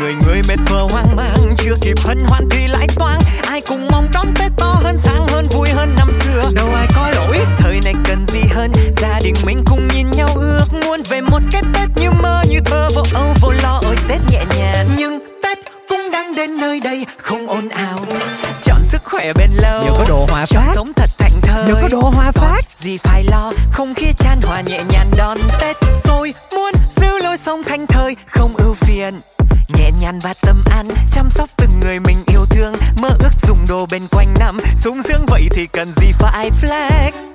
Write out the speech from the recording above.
người người mệt phờ hoang mang, chưa kịp hân hoan thì lại toang. Ai cùng mong đón Tết to hơn, sáng hơn, vui hơn năm xưa. Đâu ai có lỗi, thời này cần gì hơn. Gia đình mình cùng nhìn nhau ước muốn về một cái Tết như mơ như thơ, vô âu vô lo. Ôi Tết nhẹ nhàng, nhưng Tết cũng đang đến nơi đây, không ồn ào. Chọn sức khỏe bền lâu, nhờ có đồ Hòa chọn Phát, sống thật thảnh thơi. nhờ có đồ Hòa Phát. Gì phải lo, không khí chan hòa nhẹ nhàng đón Tết. Tôi muốn giữ lối sống thanh thơi, không ưu phiền. Nhẹ nhàng và tâm an, chăm sóc từng người mình yêu thương. Mơ ước dùng đồ bên quanh năm, sung sướng vậy thì cần gì phải flex.